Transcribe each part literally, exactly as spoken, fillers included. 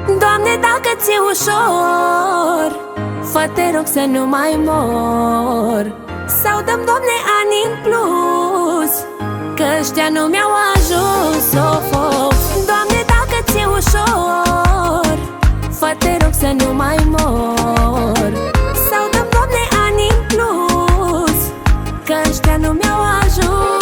Doamne, dacă ți-e ușor, fă-te rog să nu mai mor. Sau dăm, Doamne, ani în plus, că ăștia nu mi-au ajuns. Of, of. Doamne, dacă ți-e ușor, fă-te rog să nu mai mor. Sau dăm, Doamne, ani în plus, că ăștia nu mi-au ajuns.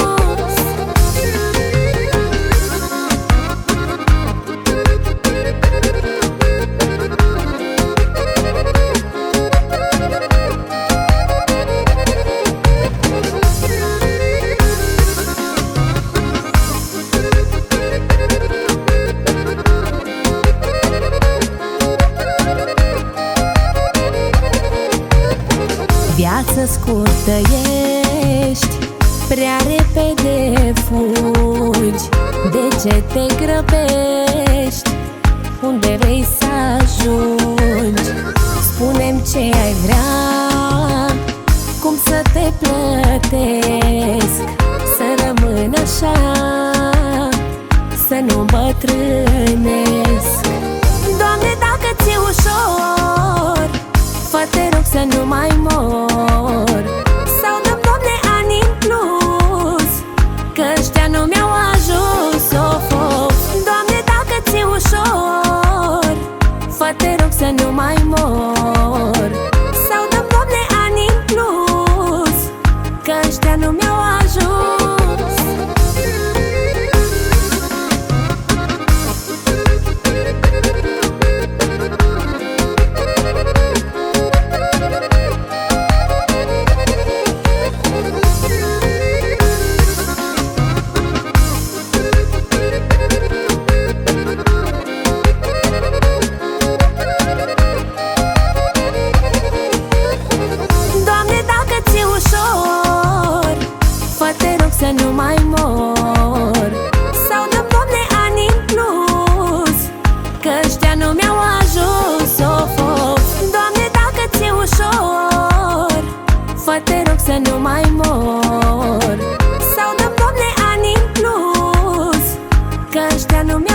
Viață scurtă ești, prea repede fugi. De ce te grăbești? Unde vrei să ajungi? Spune-mi ce ai vrea, cum să te plătesc, să rămân așa, să nu îmbătrânesc. Doamne, dacă ți-e ușor, fă-te rog să nu mai mor. Sau dăm, Doamne, ani în plus, că ăștia nu mi-au ajuns. Of, of. Doamne, dacă ți-e ușor, fă-te rog să nu mai mor. Sau dăm, Doamne, ani în plus, că ăștia nu mi-au ajuns. Să nu mai mor. Sau dăm, Doamne, ani în plus, că ăștia nu mi-au ajuns. Of, of. Doamne, dacă ți-e ușor, fă-te rog să nu mai mor. Sau dăm, Doamne, ani în plus, că ăștia nu mi-au